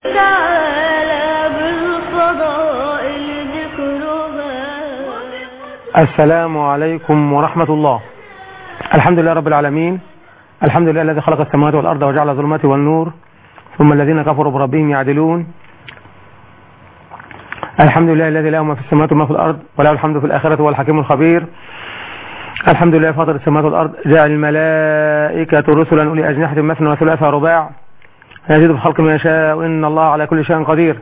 السلام عليكم ورحمة الله. الحمد لله رب العالمين، الحمد لله الذي خلق السماوات والأرض وجعل الظلمات والنور، ثم الذين كفروا بربهم يعدلون. الحمد لله الذي له ما في السماوات وما في الأرض وله الحمد في الآخرة هو الحكيم الخبير. الحمد لله فاطر السماوات والأرض، جاء الملائكة رسلا أولي أجنحة مثنى وثلاث ورباع، يزيد في الخلق ما يشاء وإن الله على كل شيء قدير.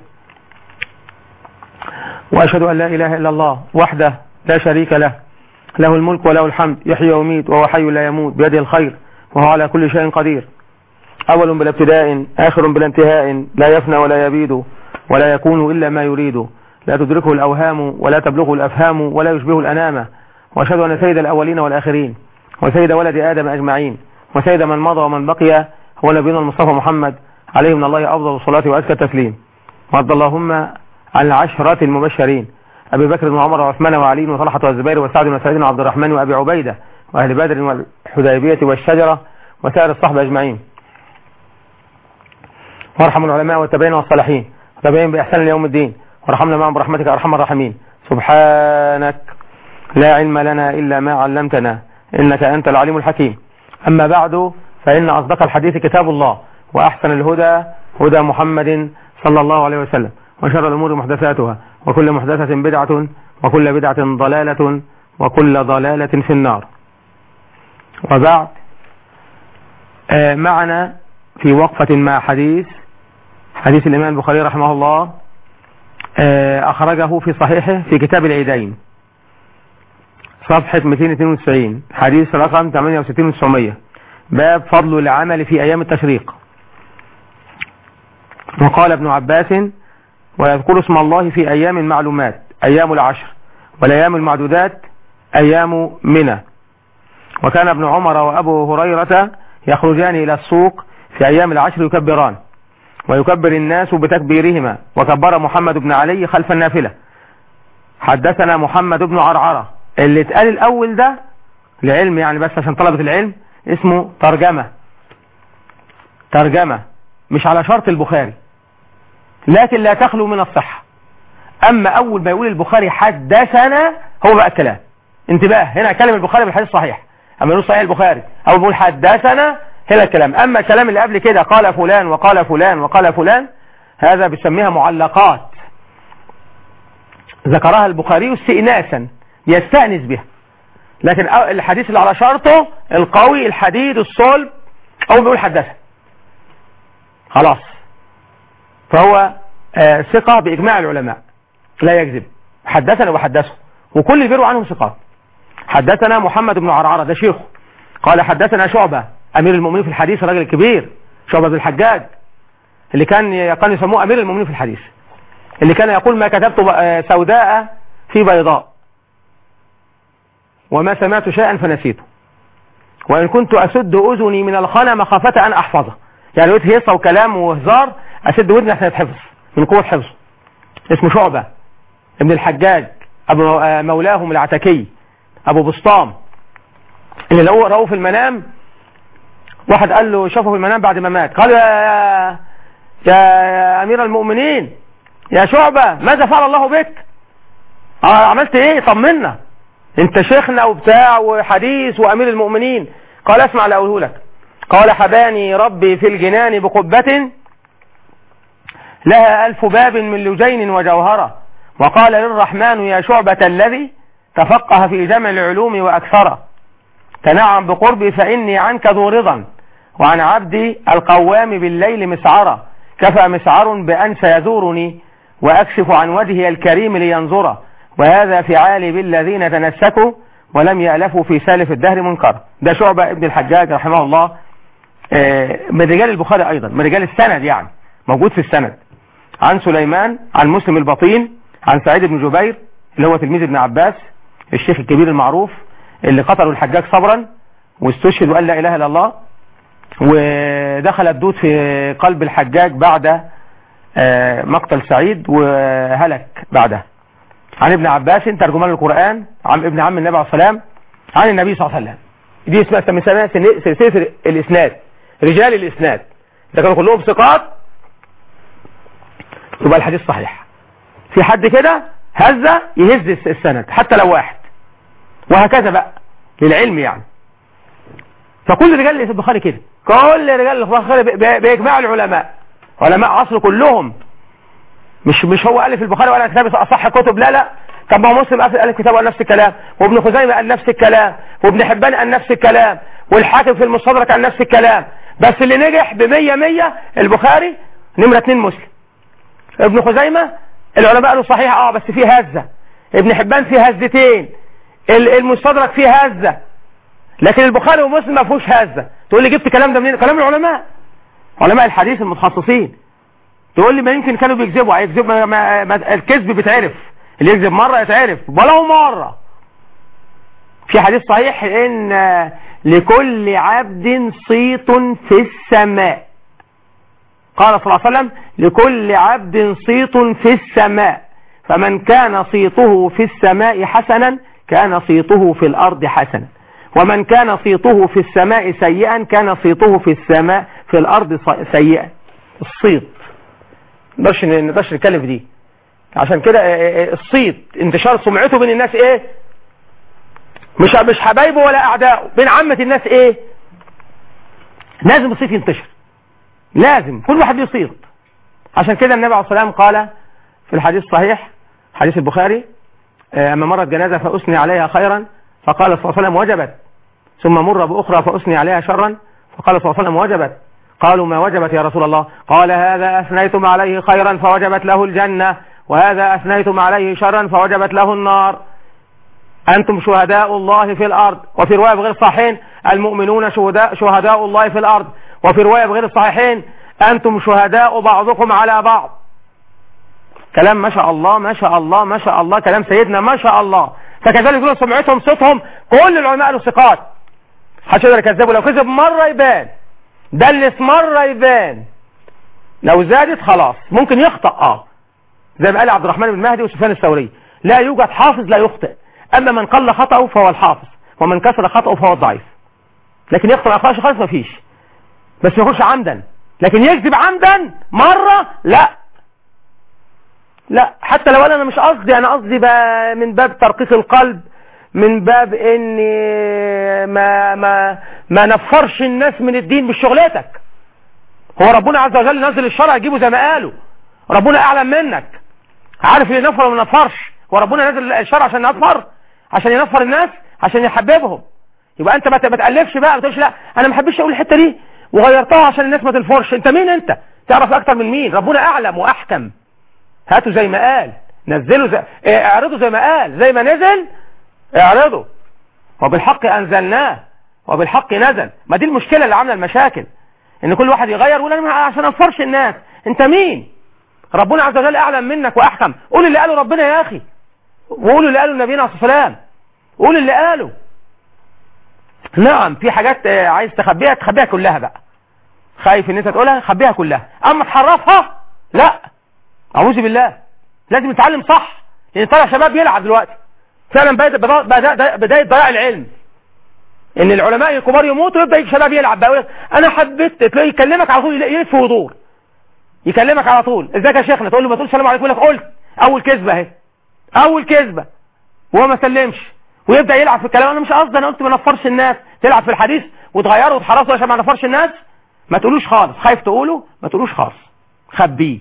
وأشهد أن لا إله إلا الله وحده لا شريك له، له الملك وله الحمد، يحيي ويميت وهو حي لا يموت، بيده الخير وهو على كل شيء قدير. أول بلا ابتداء، آخر بلا انتهاء، لا يفنى ولا يبيد ولا يكون إلا ما يريد، لا تدركه الأوهام ولا تبلغه الأفهام ولا يشبه الأنام. وأشهد أن سيد الأولين والآخرين وسيد ولد آدم أجمعين وسيد من مضى ومن بقي هو نبينا المصطفى محمد عليه من الله أفضل الصلاة وأزكى التسليم. وارض اللهم عن العشرة المبشرين أبي بكر وعمر وعثمان وعلي وطلحة والزبير وسعد وسعيد وعبد الرحمن وأبي عبيدة وأهل بدر والحديبية والشجرة وسائر الصحبة أجمعين. وارحم العلماء والتابعين والصالحين وتابعين بإحسان ليوم الدين، وارحمنا معهم برحمتك أرحم الراحمين. سبحانك لا علم لنا إلا ما علمتنا إنك أنت العليم الحكيم. أما بعد، فإن أصدق الحديث كتاب الله، وأحسن الهدى هدى محمد صلى الله عليه وسلم، وشر الأمور محدثاتها، وكل محدثة بدعة، وكل بدعة ضلالة، وكل ضلالة في النار. وبعد، معنا في وقفة مع حديث الإمام البخاري رحمه الله، أخرجه في صحيحه في كتاب العيدين صفحة 292، حديث رقم 68 باب فضل العمل في أيام التشريق. وقال ابن عباس: ويذكر اسم الله في أيام معلومات، أيام العشر، والأيام المعدودات أيام منى. وكان ابن عمر وأبو هريرة يخرجان إلى السوق في أيام العشر يكبران، ويكبر الناس بتكبيرهما، وكبر محمد بن علي خلف النافلة. حدثنا محمد بن عرعرة، اللي اتقال الأول ده لعلم يعني، بس عشان طلبة العلم، اسمه ترجمة مش على شرط البخاري، لكن لا تخلو من الصحة. أما أول ما يقول البخاري حدثنا هو بقى الكلام. انتباه، هنا كلام البخاري بالحديث صحيح، أما يقول صحيح البخاري أو يقول حدثنا هنا الكلام. أما الكلام اللي قبل كده قال فلان وقال فلان وقال فلان، هذا بيسميها معلقات ذكرها البخاري استئناسا، يستأنس بها. لكن الحديث اللي على شرطه القوي الحديد الصلب أو بيقول حدثنا خلاص، فهو ثقة بإجماع العلماء لا يكذب، حدثنا وحدثه، وكل اللي بيروا عنهم ثقات. حدثنا محمد بن عرعرة، ده شيخه، قال حدثنا شعبة أمير المؤمنين في الحديث، الراجل الكبير شعبة بن الحجاج، اللي كان يسموه أمير المؤمنين في الحديث، اللي كان يقول: ما كتبت سوداء في بيضاء، وما سمعت شيئا فنسيته، وإن كنت أسد أذني من الخنا مخافة أن أحفظه. يعني قلت هيصة وكلام وهزار، أسد ودني عشان يتحفظ من قوة حفظه. اسمه شعبة ابن الحجاج، أبو مولاهم العتكي أبو بسطام، اللي رأوه في المنام. واحد قال له، شافه في المنام بعد ما مات، قال: يا أمير المؤمنين يا شعبة، ماذا فعل الله بك؟ عملت ايه؟ طمنا، انت شيخنا وبتاع وحديث وأمير المؤمنين. قال: اسمع اللي أقوله لك. قال: حباني ربي في الجنان بقبة لها 1000 باب من لجين وجوهرة، وقال للرحمن: يا شعبة الذي تفقه في جمع العلوم وأكثر، تنعم بقربي فإني عنك ذو رضا، وعن عبدي القوام بالليل مسعرا، كفى مسعر بأن سيزورني، وأكشف عن وجهي الكريم لينظر، وهذا فعالي بالذين تنسكوا ولم يألفوا في سالف الدهر منكر. ده شعبة ابن الحجاج رحمه الله، من رجال البخاري أيضا، من رجال السند، يعني موجود في السند. عن سليمان عن مسلم البطين عن سعيد بن جبير اللي هو تلميذ ابن عباس، الشيخ الكبير المعروف اللي قتلوا الحجاج صبرا واستشهد وقال لا إله إلا الله، ودخل الدود في قلب الحجاج بعد مقتل سعيد وهلك بعده. عن ابن عباس ترجمان القرآن، عن ابن عم النبي عليه الصلاة والسلام، عن النبي صلى الله عليه وسلم. دي اسمها سلسلة الإسناد، رجال الإسناد، ده كانوا كلهم ثقات يبقى الحديث صحيح. في حد كده هزة يهز السند حتى لو واحد، وهكذا بقى للعلم يعني. فكل رجال اللي في البخاري كده، كل رجال اللي في البخاري بإجماع العلماء، علماء عصر كلهم، مش هو ألف البخاري ولا كتاب أصح كتب، لا. طب ما هو مسلم ألف كتاب قال نفس الكلام، وابن خزيمة قال نفس الكلام، وابن حبان قال نفس الكلام، والحاكم في المستدرك قال نفس الكلام. بس اللي نجح ب100 البخاري، نمرة 2 مسلم. ابن خزيمة العلماء قالوا صحيح بس فيه هزة، ابن حبان فيه هزتين، المستدرك فيه هزة، لكن البخاري ومسلم ما فيهوش هزة. تقول لي جبت الكلام ده منين؟ كلام العلماء، علماء الحديث المتخصصين. تقول لي ما يمكن كانوا بيكذبوا، الكذب بيتعرف، اللي يكذب مرة يتعرف ولو مرة. في حديث صحيح ان لكل عبد صيت في السماء، قال صلى الله عليه وسلم لكل عبد صيت في السماء، فمن كان صيته في السماء حسنا كان صيته في الأرض حسنا، ومن كان صيته في السماء سيئا كان صيته في السماء في الأرض سيئا. الصيت نقدرش نتكلم في دي، عشان كده الصيت انتشار سمعته بين الناس ايه؟ مش حبايبه ولا اعدائه، بين عامة الناس ايه؟ لازم الصيت ينتشر، لازم كل واحد يصيت. عشان كده النبي عليه الصلاة والسلام قال في الحديث الصحيح حديث البخاري: اما مرت جنازة فأثني عليها خيرا فقال صلى الله عليه وسلم وجبت، ثم مر بأخرى فأثني عليها شرا فقال صلى الله عليه وسلم وجبت. قالوا ما وجبت يا رسول الله؟ قال هذا أثنيتم عليه خيرا فوجبت له الجنة، وهذا أثنيتم عليه شرا فوجبت له النار. أنتم شهداء الله في الأرض. وفي رواية بغير الصحيحين: المؤمنون شهداء الله في الأرض. وفي رواية بغير الصحيحين: أنتم شهداء بعضكم على بعض. كلام ما شاء الله ما شاء الله ما شاء الله، كلام سيدنا ما شاء الله. فكذلك يقولون سمعتهم صوتهم، كل العلماء له ثقات، محدش يقدر يكذبه. لو كذب مرة يبان، دلس مرة يبان، لو زادت خلاص ممكن يخطأ. زي ما قال عبد الرحمن بن مهدي وسفيان الثوري: لا يوجد حافظ لا يخطئ، أما من قل خطأه فهو الحافظ، ومن كسر خطأه فهو الضعيف. لكن يخطئ أخلاش خالص ما فيش، بس ما يخش عمدا. لكن يكذب عمدا مرة لا، حتى لو أنا مش قصدي، أنا قصدي من باب ترقيق القلب، من باب إني ما نفرش الناس من الدين بشغلتك. هو ربنا عز وجل نزل الشرع يجيبه زي ما قالوا، ربنا أعلم منك، عارف اللي نفر وما نفرش. وربنا نزل الشرع عشان نفر، عشان ينفر الناس، عشان يحببهم. يبقى انت ما تألفش بقى، ما تقولش لا انا ما حبيتش اقول الحته دي وغيرتها عشان الناس ما تنفرش. انت مين؟ انت تعرف اكتر من مين؟ ربنا اعلم واحكم. هاتوا زي ما قال، نزلوا اعرضوا زي ما قال، زي ما نزل اعرضوا. وبالحق انزلناه وبالحق نزل. ما دي المشكله اللي عامله المشاكل، ان كل واحد يغير ويقول انا عشان انفرش الناس. انت مين؟ ربنا عز وجل اعلم منك واحكم. قول اللي قاله ربنا يا اخي، وقولوا اللي قاله نبينا عليه الصلاه والسلام، قول اللي قاله. نعم في حاجات عايز تخبيها كلها بقى، خايف ان انت تقولها، خبيها كلها. اما تحرفها لا، اعوذ بالله. لازم نتعلم صح، لان طلع شباب يلعب دلوقتي فعلا. بدايه ضياع العلم، ان العلماء الكبار يموتوا يبدا شباب يلعب بقى. انا حبيت، تلاقي يكلمك على طول، يلف ويدور يكلمك على طول. ازيك يا شيخنا؟ تقول له ما تقولش السلام عليكم، يقول لك قلت اول كذبه اهي، اول كذبه، وهو ما سلمش ويبدا يلعب في الكلام. انا مش قصدي، انا قلت ما نفرش الناس. تلعب في الحديث وتغيره وتحرصه عشان ما نفرش الناس. ما تقولوش خالص، خايف تقوله ما تقولوش خالص، خبيه،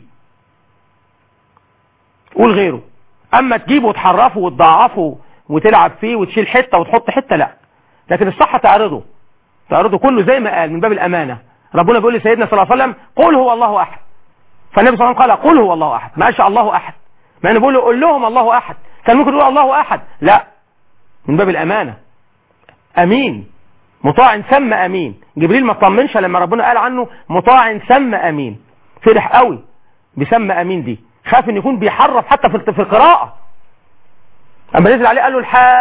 قول غيره. اما تجيبه وتحرفه وتضعفه وتلعب فيه وتشيل حته وتحط حته، لا. لكن الصح تعرضه كله زي ما قال، من باب الامانه. ربنا بيقول لسيدنا صلى الله عليه وسلم قل هو الله احد، فالنبي صلى الله عليه وسلم قال قل هو الله احد، ما قالش الله احد. ما انا بقول له قول لهم الله احد، كان ممكن يقول الله احد، لا، من باب الامانه. امين مطاع ثم امين. جبريل ما اطمنش لما ربنا قال عنه مطاع ثم امين، فرح قوي بسم امين دي، خاف ان يكون بيحرف حتى في القراءه. اما نزل عليه قال له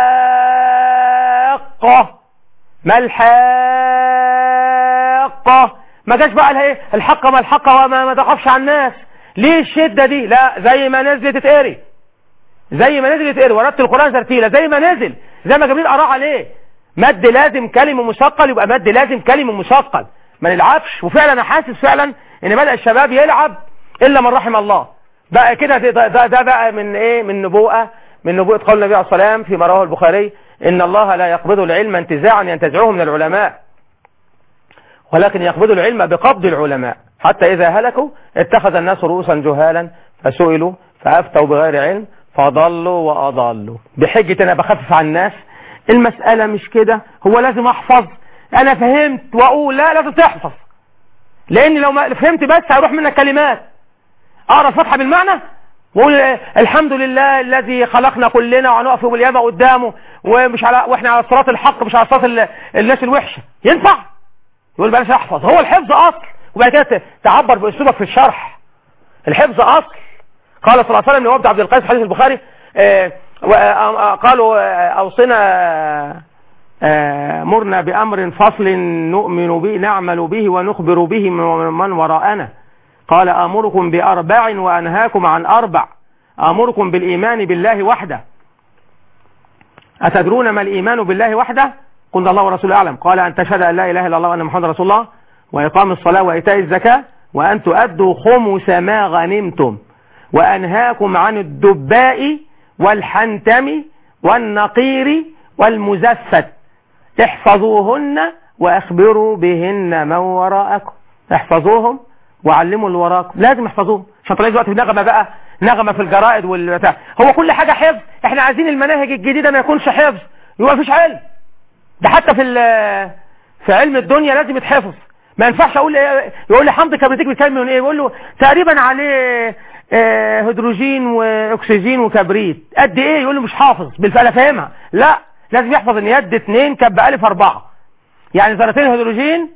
الحاقه، ما الحاقه، ما جاش بقى ايه الحقه ما الحقه وما تخافش على الناس. ليه الشده دي؟ لا، زي ما نزلت تتقري، زي ما نزلت تتقري. ورتل القران ترتيلا زي ما نزل، زي ما جبريل قرأ عليه. مد لازم كلمه مثقل يبقى مد لازم كلمه مثقل، ما نلعبش. وفعلا انا حاسس فعلا ان بدأ الشباب يلعب الا من رحم الله. بقى كده ده بقى من ايه؟ من نبوءة قول النبي عليه الصلاة والسلام فيما رواه البخاري: ان الله لا يقبض العلم انتزاعا ينتزعه من العلماء، ولكن يقبض العلم بقبض العلماء، حتى اذا هلكوا اتخذ الناس رؤوسا جهالا فسئلوا فافتوا بغير علم فضلوا واضلوا. بحجة انا بخفف عن الناس، المسألة مش كده، هو لازم احفظ، انا فهمت واقول لا لازم تحفظ، لان لو ما فهمت بس هيروح منك كلمات. اقرا الفتحة بالمعنى وقول الحمد لله الذي خلقنا كلنا وهنقف يوم القيامة قدامه ومش على واحنا على صراط الحق مش على صراط الناس الوحشة، ينفع؟ يقول بلاش احفظ. هو الحفظ اصل، وبعد كده تعبر باسلوبك في الشرح. الحفظ اصل. قال صلى الله عليه وسلم لعبد عبد القيس حديث البخاري قالوا اوصنا مرنا بامر فصل نؤمن به نعمل به ونخبر به من وراءنا. قال امركم باربع وانهاكم عن اربع. امركم بالايمان بالله وحده. اتدرون ما الايمان بالله وحده؟ قلنا الله ورسوله اعلم. قال ان تشهد ان لا اله الا الله وان محمد رسول الله واقام الصلاه وايتاء الزكاه وان تؤدوا خمس ما غنمتم وانهاكم عن الدباء والحنتم والنقير والمزفت احفظوهن واخبروا بهن من وراءكم. احفظوهم وعلموا اللي وراكم، لازم احفظوهم عشان تلاقي دلوقتي نغمه بقى، نغمه في الجرائد والبتاع. هو كل حاجه حفظ، احنا عايزين المناهج الجديده ما يكونش حفظ، يبقى مفيش علم. ده حتى في علم الدنيا لازم يتحفظ. ما ينفعش اقول يقول لي حمض كبريتيك بيتكلم من ايه، يقول له تقريبا عليه هيدروجين واكسجين وكبريت قد ايه، يقول له مش حافظ بالفعل فاهمها. لا، لازم يحفظ ان يد 2 كب الف 4، يعني ذرتين هيدروجين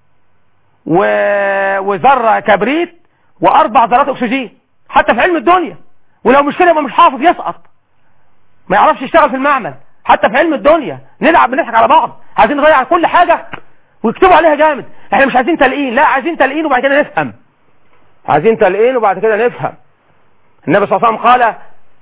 وذره كبريت واربع ذرات اكسجين، حتى في علم الدنيا. ولو مش كده يبقى مش حافظ، يسقط، ما يعرفش يشتغل في المعمل. حتى في علم الدنيا نلعب بنضحك على بعض، عايزين نضيع كل حاجه ويكتبوا عليها جامد. احنا مش عايزين تلقين، لا عايزين تلقين وبعد كده نفهم. عايزين تلقين وبعد كده نفهم. النبي صلى الله عليه وسلم قال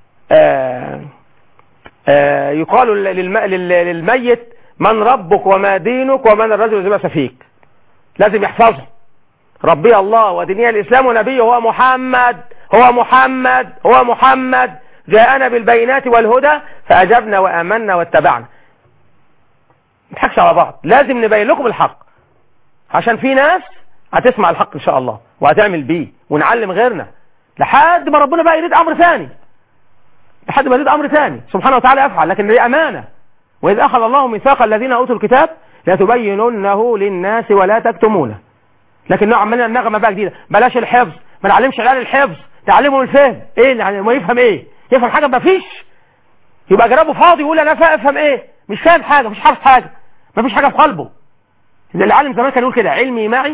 يقال للميت من ربك وما دينك ومن الرجل الذي بعث فيك. لازم يحفظه. ربي الله وديني الإسلام ونبيه هو محمد، هو محمد، هو محمد، جاءنا بالبينات والهدى فأجبنا وآمنا واتبعنا. ما نضحكش على بعض، لازم نبين لكم الحق عشان في ناس هتسمع الحق إن شاء الله وهتعمل بيه، ونعلم غيرنا لحد ما ربنا بقى يريد أمر ثاني، لحد ما يريد أمر ثاني سبحانه وتعالى يفعل. لكن دي أمانة. وإذ أخذ الله ميثاق الذين أوتوا الكتاب لتبيننه للناس ولا تكتمونه. لكن نوع عملنا النغمة بقى جديدة، بلاش الحفظ، ما نعلمش العيال الحفظ، تعلمهم الفهم. ايه يعني ما يفهم ايه؟ يفهم حاجة ما فيش، يبقى جرابه فاضي يقول انا افهم ايه؟ مش فاهم حاجة، مش حافظ حاجة، ما فيش حاجة في قلبه. العالم زمان كان يقول كده: علمي معي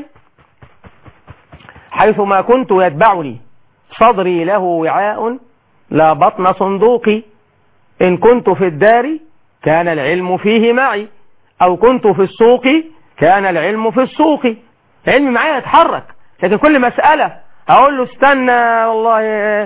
حيث ما كنت يتبعني، صدري له وعاء لا بطن صندوقي، إن كنت في الدار كان العلم فيه معي، أو كنت في السوق كان العلم في السوق. علمي معايا يتحرك، لكن كل مسألة أقول له استنى والله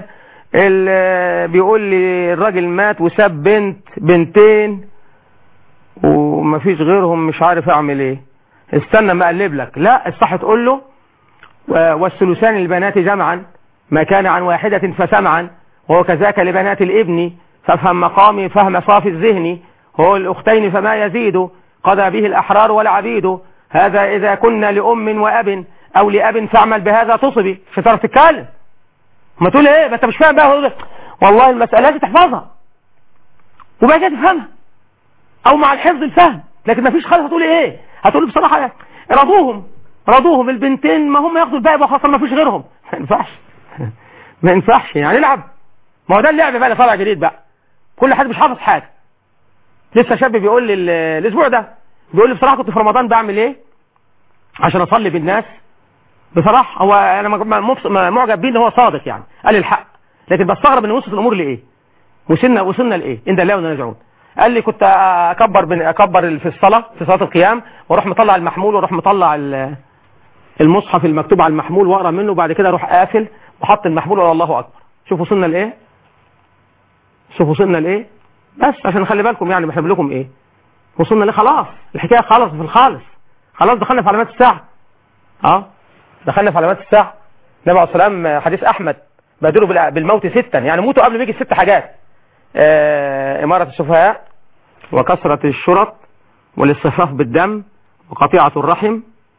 بيقول لي الراجل مات وساب بنتين ومفيش غيرهم، مش عارف أعمل إيه، استنى ما أقلب لك. لا، الصح تقول له والثلثان للبنات جمعا ما كان عن واحدة فسمعا، وهو كذاك لبنات الابن، فافهم مقامي فهم صافي الذهن، هو الأختين فما يزيد، قضى به الأحرار والعبيد، هذا إذا كنا لأم وأب أو لأب فاعمل بهذا تصبي. في طرف تتكلم، ما تقول ايه ما انت مش فاهم بقى، والله المسألة دي تحفظها وبقى كده تفهمها، أو مع الحفظ الفهم. لكن ما فيش خالص هتقول ايه، هتقول بصراحة رضوهم البنتين، ما هم ياخدوا الباقي وخاصة ما فيش غيرهم. ما ينفعش ما ينفعش يعني نلعب. ما هو ده اللعب بقى اللي طالع جديد بقى، كل حد مش حافظ حاجة. لسه شاب بيقول لي الاسبوع ده، بيقول لي بصراحة كنت في رمضان بعمل ايه عشان اصلي بالناس. بصراحة هو انا معجب بيه ان هو صادق، يعني قال لي الحق، لكن بستغرب ان وصلت الامور لايه، وصلنا لايه، ان ده الله وإنا راجعون. قال لي كنت اكبر في الصلاة، في صلاة القيام، واروح مطلع المحمول واروح مطلع المصحف المكتوب على المحمول واقرا منه، وبعد كده اروح قافل وحط المحمول ولا الله اكبر. شوفوا وصلنا لايه، شوفوا وصلنا لايه، بس عشان نخلي بالكم يعني بحب لكم ايه وصلنا ليه. خلاص الحكايه خلاص في الخالص، خلاص دخلنا في علامات الساعه. دخلنا في علامات الساعه. النبي عليه الصلاه والسلام حديث احمد بادروا بالموت 6 يعني موتوا قبل ما يجي 6 حاجات. إمارة السفهاء، وكثرة الشرط، والاصطفاف بالدم، وقطيعة الرحم،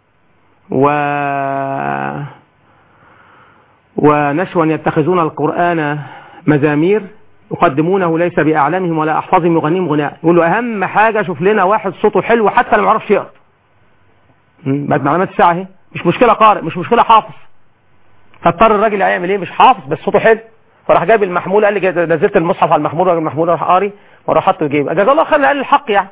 ونشوا يتخذون القرآن مزامير يقدمونه ليس بأعلامهم ولا أحفظهم يغنيهم غناء. يقول له أهم حاجة شوف لنا واحد صوته حلو حتى لو ما يعرفش يقرأ. بعد معلومات الساعة اهي، مش مشكلة قارئ، مش مشكلة حافظ. فاضطر الراجل يعمل ايه؟ مش حافظ بس صوته حلو، فراح جايب المحمول، قال لي نزلت المصحف على المحمول، راجل المحمول راح قاري وراح حطه في جيبه. جزاه الله خير قال الحق يعني.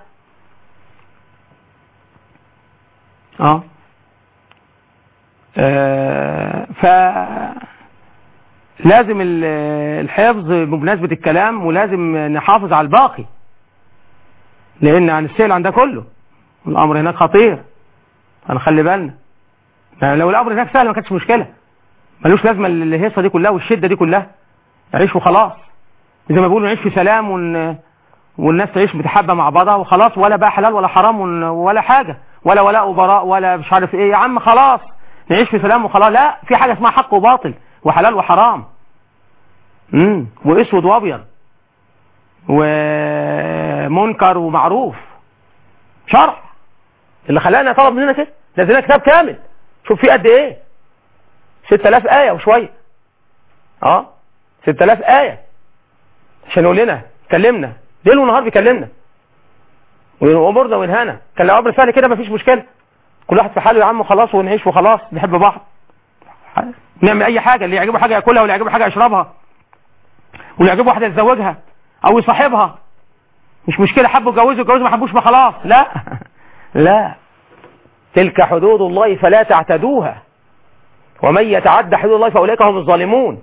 لازم الحفظ بمناسبة الكلام، ولازم نحافظ على الباقي، لأن هنسأل عن ده كله. الأمر هناك خطير، هنخلي بالنا. يعني لو الأمر هناك سهل ما كانتش مشكلة، ملوش لازمة الهيصة دي كلها والشدة دي كلها. نعيش وخلاص، زي ما بيقولوا نعيش في سلام والناس تعيش متحبة مع بعضها وخلاص، ولا بقى حلال ولا حرام ولا حاجة، ولا ولاء وبراء ولا مش عارف ايه. يا عم خلاص نعيش في سلام وخلاص. لا، في حاجة اسمها حق وباطل، وحلال وحرام، واسود وابيض، ومنكر ومعروف. شرع اللي خلانا طلب مننا كده، نزلنا كتاب كامل. شوف فيه قد ايه، 6000 آية وشوية. 6000 آية عشان يقول لنا، كلمنا ليل ونهار، بيكلمنا وامرنا وينهانا. كان لو امر سهل كده مفيش مشكلة، كل واحد في حاله يا عم وخلاص، ونعيش وخلاص، نحب بعض، نعمل اي حاجة، اللي يعجبه حاجة ياكلها، واللي يعجبه حاجة يشربها، واللي يعجبه واحدة يتزوجها او يصاحبها، مش مشكلة. حبوا يتجوزوا، ما حبوش ما خلاص. لا لا، تلك حدود الله فلا تعتدوها، ومن يتعد حدود الله فاولئك هم الظالمون.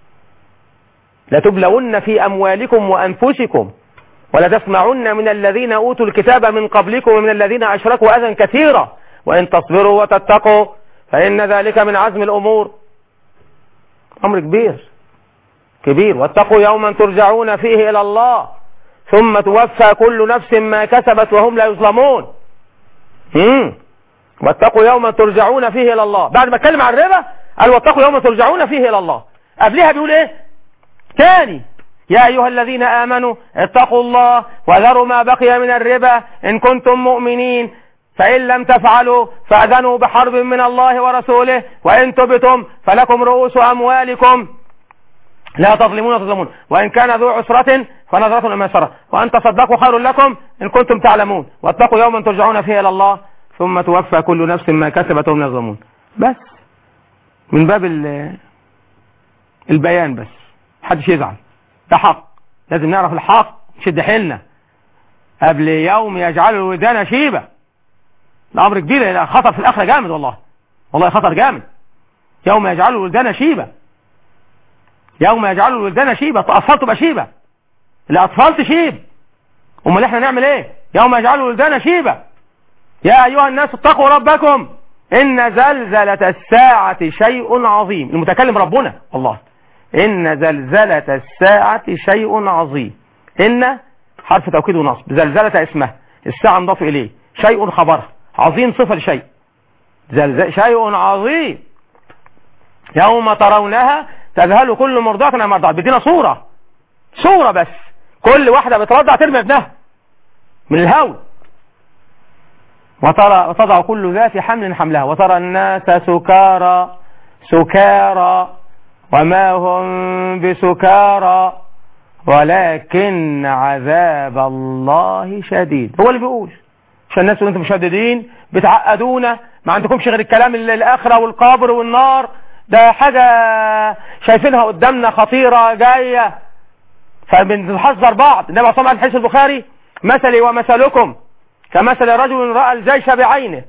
لتبلون في أموالكم وأنفسكم ولتسمعن من الذين أوتوا الكتاب من قبلكم ومن الذين أشركوا أذى كثيرا وإن تصبروا وتتقوا فإن ذلك من عزم الأمور. أمر كبير. واتقوا يوما ترجعون فيه إلى الله ثم توفى كل نفس ما كسبت وهم لا يظلمون. واتقوا يوما ترجعون فيه إلى الله. بعد ما اتكلم عن الربا قال واتقوا يوما ترجعون فيه إلى الله. قبلها بيقول ايه تاني؟ يا أيها الذين آمنوا اتقوا الله وذروا ما بقي من الربا إن كنتم مؤمنين فإن لم تفعلوا فأذنوا بحرب من الله ورسوله وإن تبتم فلكم رؤوس أموالكم لا تظلمون وتظلمون وإن كان ذو عسرة فنظرة إلى ميسرة وأن تصدقوا خير لكم إن كنتم تعلمون واتقوا يوما ترجعون فيه إلى الله ثم توفى كل نفس ما كسبت وهم لا يظلمون. بس من باب البيان، بس محدش يزعل، ده حق، لازم نعرف الحق، نشد حيلنا قبل يوم يجعل الولدان شيبة. الأمر كبير، خطر في الآخرة جامد، والله خطر جامد. يوم يجعل الولدان شيبة، يوم يجعل الولدان شيبة، الأطفال تبقى شيبة، الأطفال تشيب، أمال احنا نعمل ايه؟ يوم يجعل الولدان شيبة. يا أيها الناس اتقوا ربكم إن زلزلة الساعة شيء عظيم. المتكلم ربنا الله. إن زلزلة الساعة شيء عظيم. إن حرف توكيد ونصب، زلزلة اسمها، الساعة مضاف إليه، شيء خبرها، عظيم صفة لشيء، شيء عظيم. يوم ترونها تذهل كل مرضعة عما أرضعت. بدينا صورة بس، كل واحدة بترضع ترمي ابنها من الهول. وتضع كل ذات حمل حملها وترى الناس سكارى وما هم بسكارى ولكن عذاب الله شديد. هو اللي بيقول عشان الناس وانتم مشددين بتعقدونا، ما عندكمش غير الكلام الآخرة والقبر والنار، ده حاجة شايفينها قدامنا خطيرة جاية، فبنحذر بعض. النبي صلى الله عليه وسلم في حديث البخاري مثلي ومثلكم كمثل رجل رأى الجيش بعينه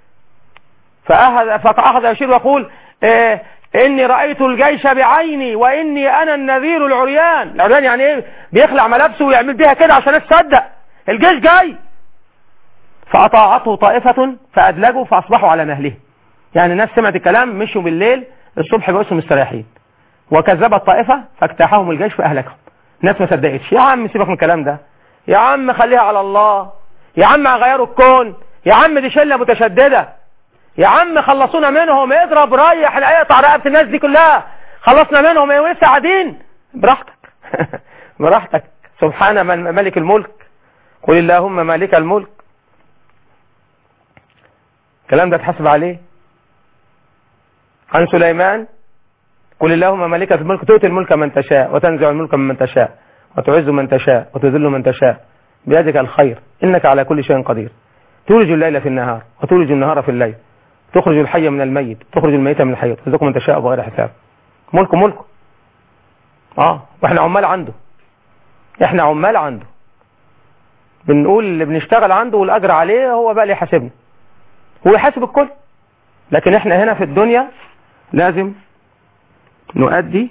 فأخذ يشير ويقول إني رأيت الجيش بعيني وإني أنا النذير العريان. العريان يعني إيه؟ بيخلع ملابسه ويعمل بيها كده عشان تصدق الجيش جاي. فأطاعته طائفة فأدلجوا فأصبحوا على مهله. يعني الناس سمعت الكلام، مشوا بالليل، الصبح بقوا مستريحين. وكذبت طائفة فاجتاحهم الجيش فأهلكهم. الناس ما صدقتش. يا عم سيبك من الكلام ده، يا عم خليها على الله، يا عم غيروا الكون، يا عم دي شلة متشددة، يا عم خلصونا منهم، اضرب ريح اقطع رقبة الناس دي كلها، خلصنا منهم ولسه قاعدين براحتك. براحتك. سبحان من ملك الملك، قل اللهم مالك الملك. الكلام ده تحسب عليه. عن سليمان قل اللهم مالك الملك تؤتي الملك من تشاء وتنزع الملك من تشاء وتعز من تشاء وتذل من تشاء بيدك الخير إنك على كل شيء قدير. تولج الليل في النهار وتولج النهار في الليل، تخرج الحي من الميت تخرج الميت من الحي، ترزق من تشاء بغير حساب. ملكه واحنا عمال عنده. احنا عمال عنده، بنقول اللي بنشتغل عنده والأجر عليه، هو بقى اللي يحاسبنا، هو يحاسب الكل. لكن احنا هنا في الدنيا لازم نؤدي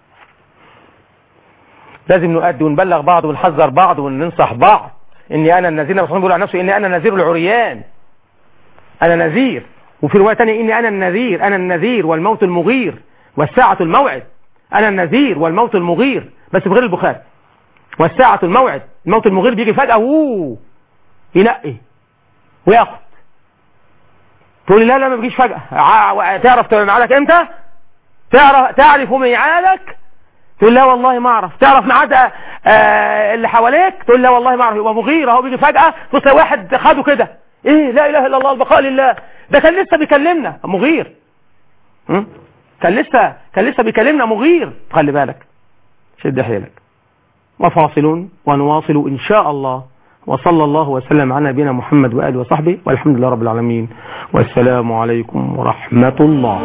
ونبلغ بعض ونحذر بعض وننصح بعض. اني انا النذير، الرسول بيقول عن نفسه اني انا النذير العريان، انا نذير. وفي روايه ثانيه اني انا النذير والموت المغير والساعه الموعد. انا النذير والموت المغير، بس بغير البخاري. والساعه الموعد، الموت المغير بيجي فجاه ينقي وياخد. تقول لي لا ما بيجيش فجاه. تعرف ميعادك امتى؟ تعرف ميعادك؟ تقول لا والله ما اعرف. تعرف ميعاد اللي حواليك؟ تقول لا والله ما اعرف. يبقى مغير اهو بيجي فجاه. بص واحد خده كده، ايه لا اله الا الله البقاء لله، ده كان لسه بيكلمنا مغير. كان لسه بيكلمنا مغير. خلي بالك، شد حيلك. وفاصلون ونواصل ان شاء الله. وصلى الله وسلم على نبينا محمد وآله وصحبه، والحمد لله رب العالمين، والسلام عليكم ورحمة الله.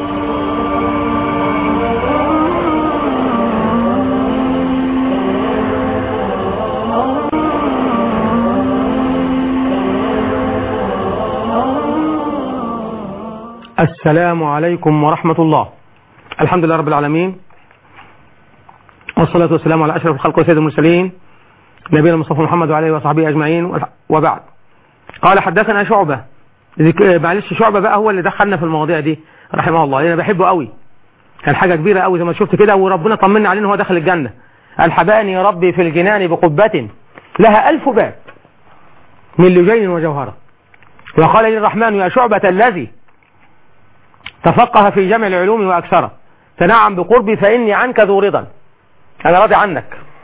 السلام عليكم ورحمة الله. الحمد لله رب العالمين، والصلاة والسلام على أشرف الخلق وسيد المرسلين نبينا المصطفى محمد وعليه وصحبه أجمعين، وبعد. قال حدثنا شعبة. معلش شعبة بقى هو اللي دخلنا في المواضيع دي رحمه الله، أنا بحبه قوي، كان حاجة كبيرة قوي زي ما شفت كده، وربنا طمنا عليه إن هو دخل الجنة. قال حباني ربي في الجنان بقبة لها 1000 باب من لجين وجوهرة، وقال لي الرحمن يا شعبة الذي تفقه في جمع العلوم وأكثره تنعم بقربي فإني عنك ذو رضا. أنا راضي عنك.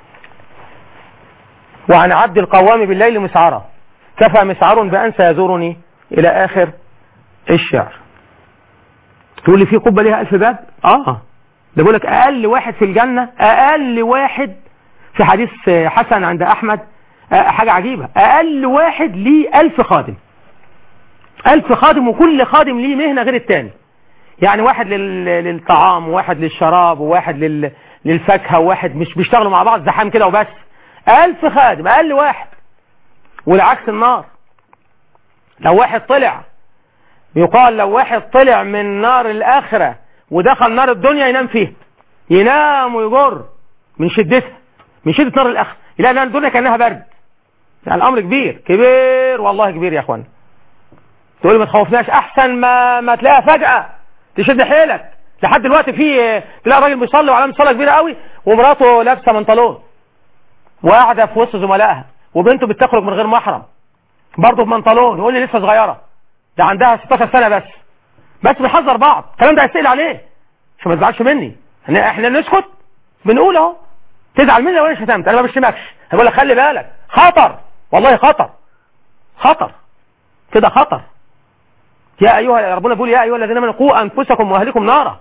وعن عبد القوام بالليل مسعرا كفى مسعر بأن سيزورني إلى آخر الشعر. تقول لي في قبة لها 1000 باب؟ ده بقول لك أقل واحد في الجنة، أقل واحد في حديث حسن عند أحمد، حاجة عجيبة، أقل واحد ليه 1000 خادم. 1000 خادم، وكل خادم ليه مهنة غير التاني. يعني واحد للطعام، وواحد للشراب، وواحد للفاكهة، وواحد مش بيشتغلوا مع بعض زحام كده وبس. 1000 خادم أقل واحد. والعكس النار، لو واحد طلع، يقال لو واحد طلع من نار الآخرة ودخل نار الدنيا ينام فيها، ينام ويجر من شدتها، من شدة نار الآخرة، يلاقي نار الدنيا كأنها برد. يعني الأمر كبير والله كبير يا أخوان. تقول ما تخوفناش، أحسن ما تلاقيها فجأة تشد حيلك. لحد دلوقتي في تلاقي راجل بيصلي وعلامة صلاة كبيرة قوي ومراته لابسة منطلون وقاعدة في وسط زملائها، وبنته بتخرج من غير محرم برضه بمنطلون، يقول لي لسه صغيرة، ده عندها 16 سنة بس بنحذر بعض. الكلام ده هيسأل عليه عشان ما تزعلش مني. احنا نسكت بنقول اهو، تزعل مني لو انا شتمت، انا ما بشتمكش، هقول لك خلي بالك، خطر والله، خطر كده، خطر. يا ايها، ربنا بيقول يا ايها الذين امنوا قوا انفسكم واهليكم نارا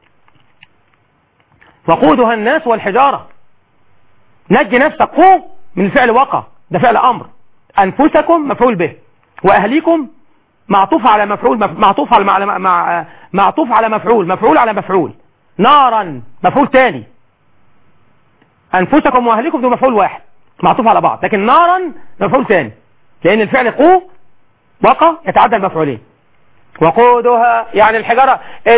وقودها الناس والحجارة. نجي نفسك، قوا من فعل وقع، ده فعل امر. انفسكم مفعول به، واهليكم معطوف على مفعول، معطوف على مفعول على مفعول. نارا مفعول تاني، انفسكم واهليكم ده مفعول واحد معطوف على بعض، لكن نارا مفعول تاني، لان الفعل قوا وقع يتعدى المفعولين. وقودها يعني الحجارة،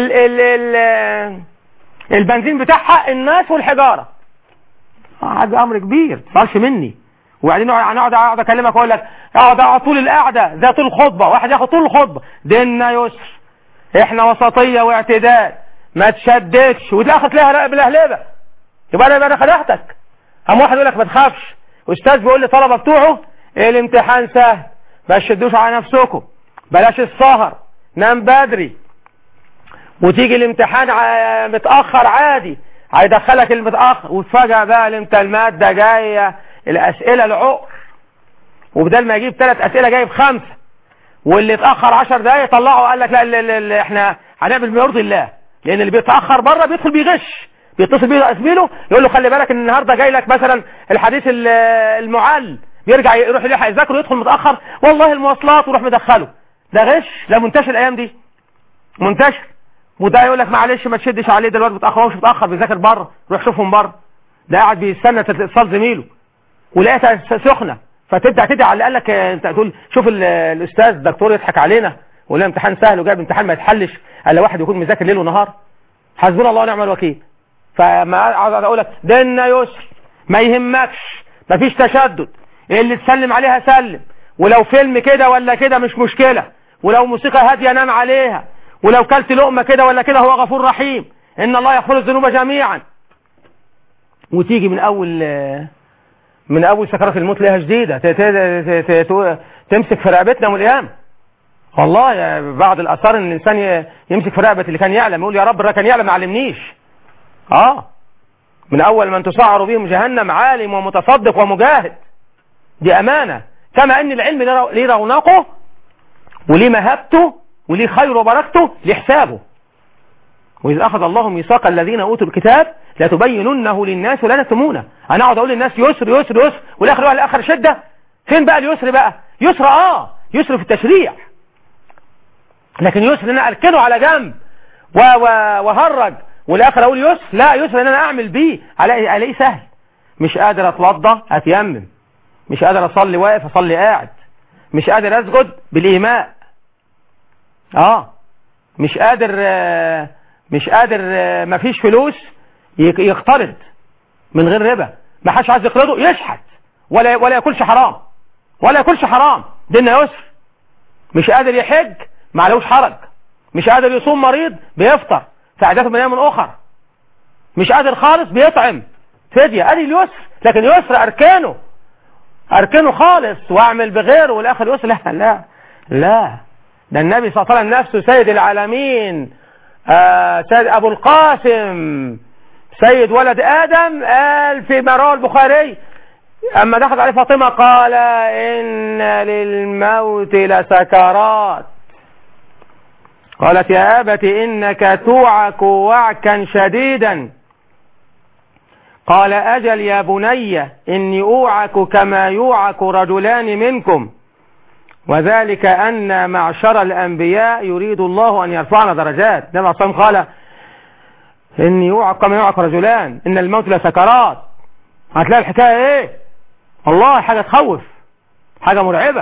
البنزين بتاعها الناس والحجارة. حاجة امر كبير، متعرفش مني. وبعدين اقعد اكلمك واقول لك اقعد طول القعده زي طول الخطبه، واحد ياخد طول الخطبه، ديننا يسر، احنا وسطيه واعتدال، ما تشددش، وتلاقي تلاقيها بلهلبه، يبقى انا خدعتك. قام واحد يقول لك ما تخافش، استاذ بيقول للطلبه بتوعه الامتحان سهل، ما تشدوش على نفسكم، بلاش السهر، نام بدري، وتيجي الامتحان متاخر عادي، هيدخلك المتاخر، وتفاجئ بقى انت الماده جايه الاسئله العقر، وبدل ما يجيب 3 اسئله جايب 5، واللي اتاخر 10 دقايق طلعوا قال لك لا احنا هنعمل ما يرضي الله، لان اللي بيتاخر بره بيدخل بيغش، بيتصل بيه زميله يقول له خلي بالك ان النهارده جاي لك مثلا الحديث المعل، بيرجع يروح يلحق يذاكر ويدخل متاخر والله المواصلات، ويروح مدخله. ده غش، ده منتشر الايام دي، منتشر. وده يقول لك معلش ما تشدش عليه دلوقتي متاخر، هو مش متاخر بيذاكر بره، روح شوفهم بره. ده قاعد بيستنى اتصال زميله ولقيتها سخنه، فتبدا تدعي على اللي قال لك، انت تقول شوف الاستاذ الدكتور يضحك علينا ولا امتحان سهل وجايب امتحان ما يتحلش الا واحد يكون مذاكر ليل ونهار. حسبنا الله ونعم الوكيل. فما عاوز اقول لك ديننا يسر، ما يهمكش، ما فيش تشدد، اللي تسلم عليها سلم، ولو فيلم كده ولا كده مش مشكله، ولو موسيقى هاديه نام عليها، ولو كلت لقمه كده ولا كده هو غفور رحيم، ان الله يغفر الذنوب جميعا. وتيجي من اول سكرات الموت لها جديده تمسك في رقبتنا يوم القيامه. والله يا بعض الاثار ان الانسان يمسك في رقبه اللي كان يعلم، يقول يا رب اللي كان يعلم ما علمنيش. من اول من تسعر بهم جهنم عالم ومتصدق ومجاهد، دي امانه. كما ان العلم ليه رونقه وليه مهابته وليه خير وبركته لحسابه. وإذ أخذ الله ميثاق الذين أوتوا الكتاب لتبيننه للناس ولا تكتمونه. أنا أقعد أقول للناس يسر يسر يسر والآخر يقول الآخر شدة. فين بقى اليسر بقى؟ يسر يسر في التشريع، لكن يسر أنا أركنه على جنب وهرج والآخر أقول يسر، لا يسر أن أنا أعمل بيه عليه سهل. مش قادر أتوضى أتيمم، مش قادر أصلي واقف أصلي قاعد، مش قادر أسجد بالإيماء، مش قادر مفيش فلوس يقترض من غير ربا، ما حدش عايز يقرضه يشحت ولا ياكلش حرام، ولا ياكلش حرام، ديننا يسر. مش قادر يحج ما عليهوش حرج، مش قادر يصوم مريض بيفطر في عادات من ايام اخر، مش قادر خالص بيطعم فدية، ادي اليسر. لكن يسر اركنه خالص واعمل بغيره والاخر يسر، لا ده النبي صلى الله عليه وسلم نفسه سيد العالمين، سيد ابو القاسم سيد ولد ادم، قال في رواه البخاري اما دخلت عليه فاطمه قال ان للموت لسكرات، قالت يا ابت انك توعك وعكا شديدا، قال اجل يا بني اني اوعك كما يوعك رجلان منكم، وذلك أن معشر الأنبياء يريد الله أن يرفعنا درجات. النبي عليه الصلاة والسلام قال إني يوعك كما يوعك رجلان إن الموت لسكرات. هتلاقي الحكاية إيه؟ والله حاجة تخوف، حاجة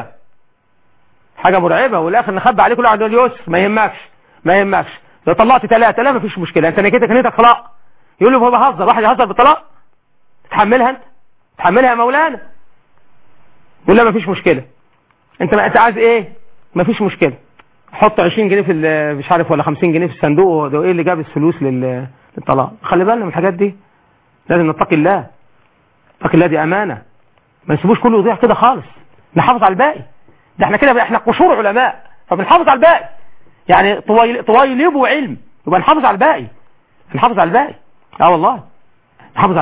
مرعبة، والآخر نخبي عليه كل واحد يقول يوسف ما يهمكش لو طلعت 3 لا مفيش مشكلة، أنت نيتك طلاق. يقول له هو بهزر، واحد يهزر بالطلاق تحملها أنت، تحملها يا مولانا. يقول لا مفيش مشكلة، انت عايز ايه؟ مفيش مشكلة، حط 20 جنيه في مش عارف ولا 50 جنيه في الصندوق، ده ايه اللي جاب الفلوس للطلاق؟ خلي بالنا من الحاجات دي، لازم نتقي الله. نتقي الله، دي امانة، ما نسيبوش كله يضيع كده خالص، نحافظ على الباقي. ده احنا كده احنا قشور علماء فبنحافظ على الباقي، يعني طويلب وعلم، يبقى نحافظ على الباقي، والله نحافظ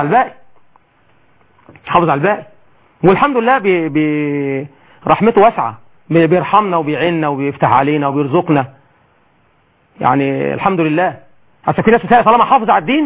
على الباقي. والحمد لله رحمته واسعة، بيرحمنا وبيعيننا وبيفتح علينا وبيرزقنا، يعني الحمد لله. اصل في ناس طالما حافظ على الدين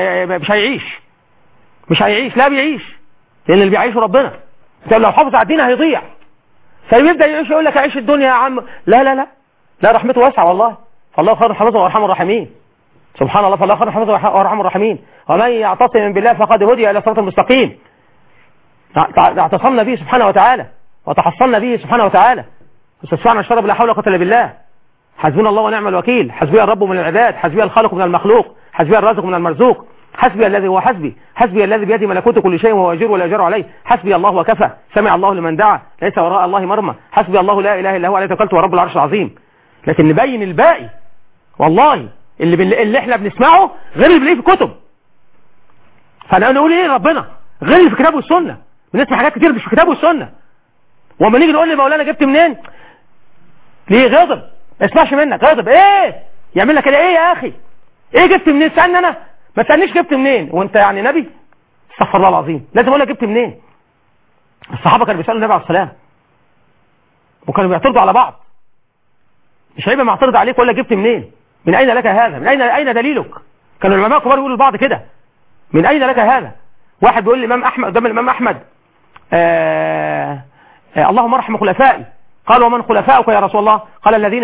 مش هيعيش، لا بيعيش، لان اللي بيعيشه ربنا. لو حافظ على الدين هيضيع، فيبدا يعيش يقول لك اعيش الدنيا يا عم، لا رحمته واسعة والله، فالله خير حافظه وارحم الراحمين، سبحان الله، فالله خير حافظه وارحم الراحمين. ومن يعتصم بالله فقد هدي الى صراط مستقيم. اعتصمنا به سبحانه وتعالى وتحصلنا به سبحانه وتعالى، واستشفعنا الشرب لا حول ولا قوة الا بالله. حسبنا الله ونعم الوكيل، حسبي الرب من العباد، حسبي الخالق من المخلوق، حسبي الرازق من المرزوق، حسبي الذي هو حسبي الذي بيده ملكوت كل شيء وهو يجير ولا يجار عليه، حسبي الله وكفى، سمع الله لمن دعا، ليس وراء الله مرمى، حسبي الله لا اله الا هو عليه توكلت ورب العرش العظيم. لكن نبين الباقي، والله اللي احنا بنسمعه غير اللي بنلاقيه في كتب. فانا نقول ايه ربنا غير اللي في كتاب والسنه، بنسمع حاجات كتير مش في كتاب والسنه، وما نيجي نقول لمولانا جبت منين؟ ليه غضب؟ ما اسمعش منك، غضب ايه؟ يعمل لك كده ايه يا اخي؟ ايه جبت منين؟ استنى انا ما تسألنيش جبت منين وانت يعني نبي، استغفر الله العظيم، لازم اقول لك جبت منين. الصحابة كانوا بيسألوا النبي عليه السلام وكانوا بيعترضوا على بعض، مش هيبقى معترض عليك ولا جبت منين، من اين لك هذا، من اين دليلك. كانوا العلماء الكبار يقولوا لبعض كده، من اين لك هذا. واحد بيقول للامام احمد قدام الامام احمد اللهم ارحم خلفائي. قال ومن خلفائك يا رسول الله؟ قال الذين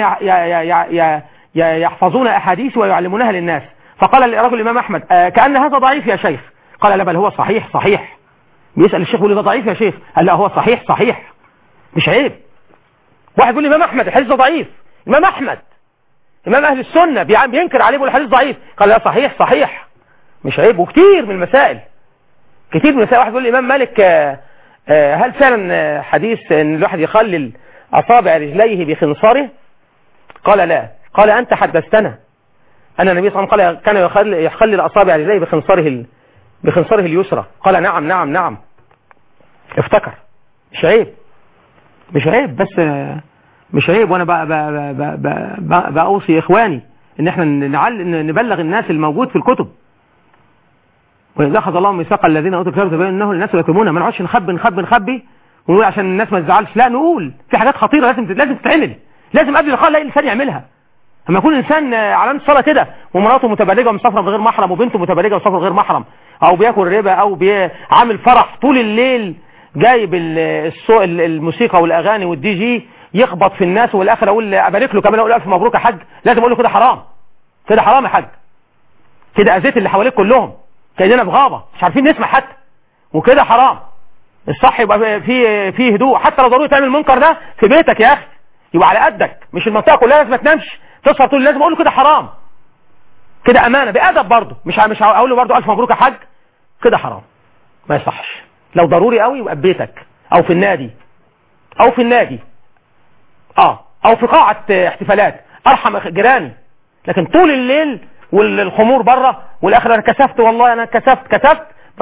يحفظون احاديث ويعلمونها للناس. فقال الرجل الامام احمد كأن هذا ضعيف يا شيخ. قال لا بل هو صحيح صحيح. بيسأل الشيخ يقول له ده ضعيف يا شيخ، قال لا هو صحيح صحيح، مش عيب. واحد يقول الامام احمد الحديث ده ضعيف، الامام احمد امام اهل السنه بينكر عليه بيقول الحديث ضعيف، قال لا صحيح صحيح، مش عيب. وكتير من المسائل، كتير من المسائل. واحد يقول الامام مالك هل فعلا حديث ان الواحد يخلل اصابع رجليه بخنصره؟ قال لا. قال انت حدثتنا ان النبي صلى الله عليه وسلم كان يخلل اصابع رجليه بخنصره اليسرى. قال نعم نعم نعم. افتكر. مش عيب، مش عيب، بس مش عيب. وانا بأوصي اخواني ان احنا نبلغ الناس الموجود في الكتب. وإذا أخذ الله ميثاق الذين أوتوا الكتاب تبين أنه للناس يكتمونه، ما نقعدش نخبي ونقول عشان الناس ما تزعلش، لا نقول في حاجات خطيرة لازم تتعمل، لازم قبل اللقاء الاقي الانسان يعملها. اما يكون الانسان علامة الصلاة كده ومراته متبرجة ومسافرة بغير محرم وبنته متبرجة ومسافرة بغير محرم، او بياكل ربا او عامل فرح طول الليل جايب الموسيقى والاغاني والدي جي يخبط في الناس، والاخر اقول ابارك له كمان اقول الف مبروك يا حاج، لازم اقول له كده حرام، كده حرام يا حاج، كده اذيت اللي حواليك كلهم، كأننا في غابة مش عارفين نسمع حتى، وكده حرام. الصح يبقى فيه هدوء، حتى لو ضروري تعمل المنكر ده في بيتك يا اخي يبقى على قدك، مش المنطقه كلها لازم ما تنامش تصحى طول، لازم اقول له كده حرام، كده امانه بادب برضه، مش هقول له برضه الف مبروك يا حاج، كده حرام ما يصحش. لو ضروري قوي يبقى في بيتك او في النادي او في قاعه احتفالات، ارحم جيراني. لكن طول الليل والخمور بره والاخر انا كسفت والله انا كسفت،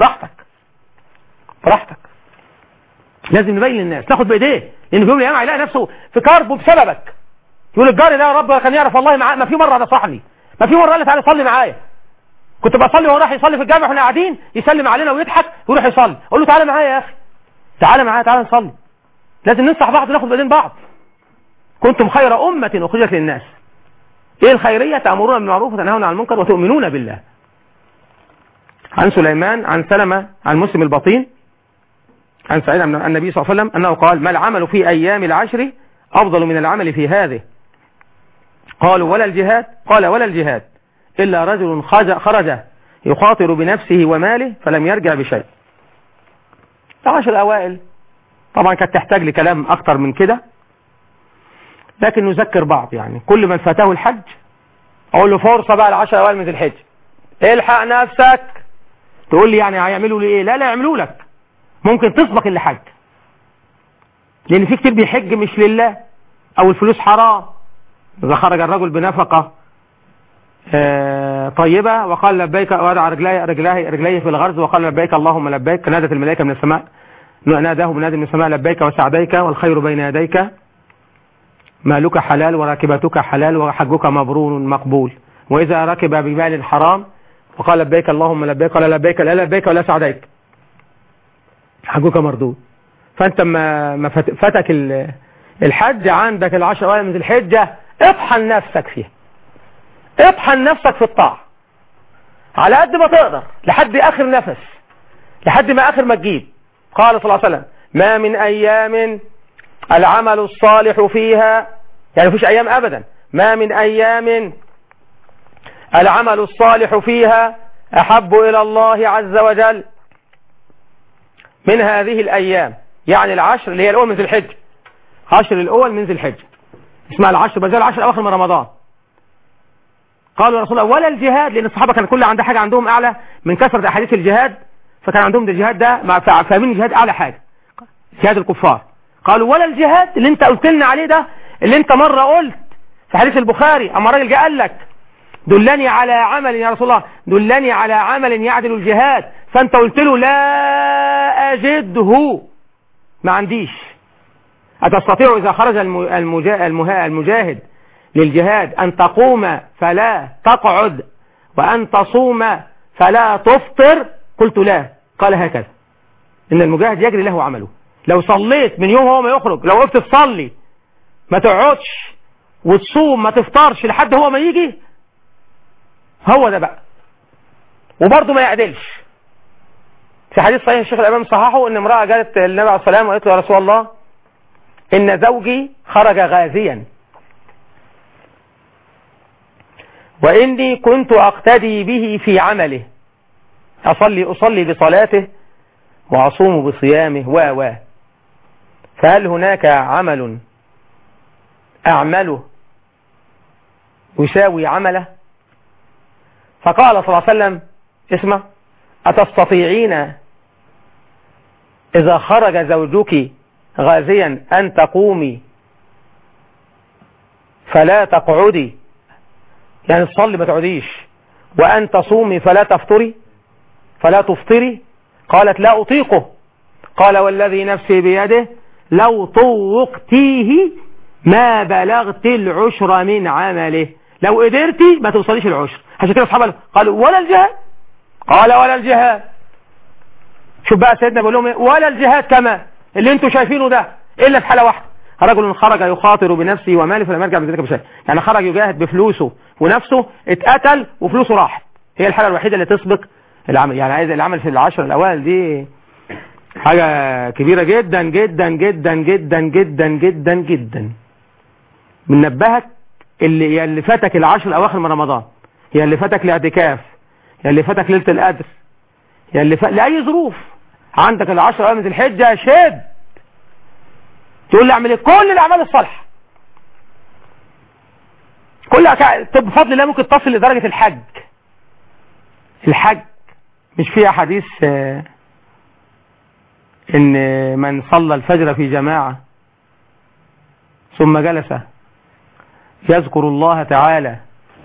براحتك. لازم نبين للناس، ناخد بايديه، لان في يوم من الايام هيلاقي نفسه في كرب بسببك، يقول الجار ده يا رب كان يعرف والله ما في مره نصحني، ما في مره قال لي تعالى صلي معايا، كنت بصلي وهو راح يصلي في الجامع واحنا قاعدين يسلم علينا ويضحك ويروح يصلي، اقول له تعالى معايا يا اخي، تعالى معايا تعالى نصلي. لازم ننصح بعض وناخد بايدين بعض. كنتم خير امه اخرجت للناس. ايه الخيريه؟ تأمرون بالمعروف وتنهون عن المنكر وتؤمنون بالله. عن سليمان عن سلمة عن مسلم البطين عن سعيد عن النبي صلى الله عليه وسلم أنه قال: ما العمل في أيام العشر أفضل من العمل في هذه؟ قالوا: ولا الجهاد؟ قال: ولا الجهاد إلا رجل خرج يخاطر بنفسه وماله فلم يرجع بشيء. العشر الأوائل طبعا كانت تحتاج لكلام أكتر من كده، لكن نذكر بعض. يعني كل من فاته الحج أقول له فرصة بقى العشر الأوائل من ذي الحج، الحق نفسك. تقول لي يعني هيعملوا لي ايه؟ لا يعملوا لك، ممكن تسبق اللي حج، لان في كتير بيحج مش لله او الفلوس حرام. اذا خرج الرجل بنفقة طيبة وقال لبيك وضع رجليه في الغرز وقال لبيك اللهم لبيك، نادت الملائكة من السماء، ناداه منادي من السماء لبيك وسعديك والخير بين يديك، مالك حلال وراكبتك حلال وحجك مبرور مقبول. واذا ركب بمال حرام وقال لبيك اللهم لبيك، قال لبيك لا لبيك ولا سعديك، حجك مردود. فانت ما فاتك الحج، عندك العشر أوائل من ذي الحجة، اطحن نفسك فيها، اطحن نفسك في الطاعة على قد ما تقدر لحد اخر نفس، لحد ما اخر ما تجيب. قال صلى الله عليه وسلم: ما من ايام العمل الصالح فيها، يعني مفيش ايام ابدا، ما من ايام العمل الصالح فيها أحب إلى الله عز وجل من هذه الأيام، يعني العشر اللي هي الأول من ذي الحجة، عشر الأول من ذي الحجة اسمها العشر، بل زي العشر الأواخر من رمضان. قالوا يا رسول الله: ولا الجهاد؟ لأن الصحابة كان كل عندها حاجة عندهم أعلى من كثرة أحاديث الجهاد، فكان عندهم الجهاد ده فاهمين الجهاد أعلى حاجة، جهاد الكفار. قالوا: ولا الجهاد اللي أنت قلت لنا عليه ده، اللي أنت مرة قلت في حديث البخاري أما راجل جه قال لك دلني على عمل يا رسول الله، دلني على عمل يعدل الجهاد، فانت قلت له لا اجده، ما عنديش. أتستطيع إذا خرج المجاهد للجهاد أن تقوم فلا تقعد، وأن تصوم فلا تفطر. قلت لا. قال هكذا، إن المجاهد يجري له عمله. لو صليت من يوم هو ما يخرج، لو وقفت تصلي ما تقعدش وتصوم ما تفطرش لحد هو ما يجي، هو ده بقى. وبرضه ما يعدلش. في حديث صحيح الشيخ الأمام صححه ان امرأة جالت النبي عليه الصلاة والسلام وقالت له يا رسول الله ان زوجي خرج غازيا واني كنت اقتدي به في عمله، اصلي بصلاته واصوم بصيامه فهل هناك عمل اعمله يساوي عمله؟ فقال صلى الله عليه وسلم اسمع: أتستطيعين إذا خرج زوجك غازيا أن تقومي فلا تقعدي، يعني تصلي ما تقعديش، وأن تصومي فلا تفطري؟ قالت لا أطيقه. قال والذي نفسي بيده لو طوقتيه ما بلغت العشر من عمله. لو قدرتي ما توصليش العشر. عشان كده اصحابه قالوا ولا الجهاد؟ قال ولا الجهاد. شوف بقى سيدنا بيقول لهم ولا الجهاد كمان اللي انتوا شايفينه ده الا في حاله واحده: رجل خرج يخاطر بنفسه وماله فلم يرجع من ذلك بشيء. يعني خرج يجاهد بفلوسه ونفسه، اتقتل وفلوسه راحت. هي الحاله الوحيده اللي تسبق العمل. يعني عايز العمل في العشر الاوائل دي حاجه كبيره جدا جدا جدا جدا جدا جدا جدا. بننبهك اللي فاتك العشر الاواخر من رمضان، يا اللي فاتك الاعتكاف، يا اللي فاتك ليله القدر، يا اللي لاي ظروف عندك العشر ايام من الحجه، شد تقول لي اعمل كل الاعمال الصالحه كلها بفضل الله ممكن تصل لدرجه الحج. مش فيها حديث ان من صلى الفجر في جماعه ثم جلس يذكر الله تعالى